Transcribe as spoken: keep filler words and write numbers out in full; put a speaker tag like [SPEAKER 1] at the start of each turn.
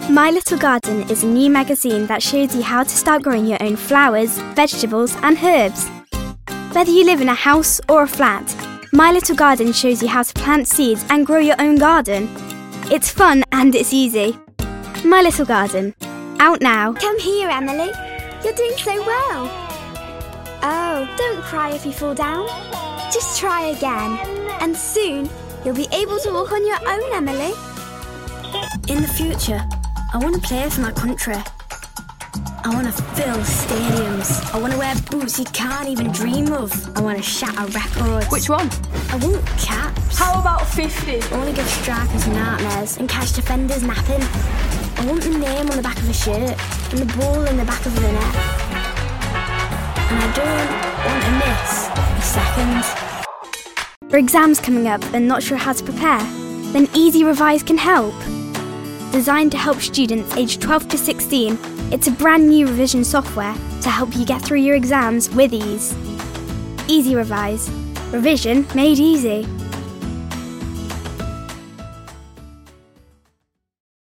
[SPEAKER 1] My Little Garden is a new magazine that shows you how to start growing your own flowers, vegetables and herbs. Whether you live in a house or a flat, My Little Garden shows you how to plant seeds and grow your own garden. It's fun and it's easy. My Little Garden, out now.
[SPEAKER 2] Come here, Emily. You're doing so well. Oh, don't cry if you fall down. Just try again, and soon you'll be able to walk on your own, Emily.
[SPEAKER 3] In the future, I want to play for my country. I want to fill stadiums. I want to wear boots you can't even dream of. I want to shatter records.
[SPEAKER 4] Which one?
[SPEAKER 3] I want caps.
[SPEAKER 4] How about fifty?
[SPEAKER 3] I want to give strikers nightmares and catch defenders napping. I want the name on the back of a shirt and the ball in the back of the net. And I don't want to miss a second.
[SPEAKER 1] For exams coming up and not sure how to prepare? Then Easy Revise can help. Designed to help students aged twelve to sixteen, it's a brand new revision software to help you get through your exams with ease. Easy Revise. Revision made easy.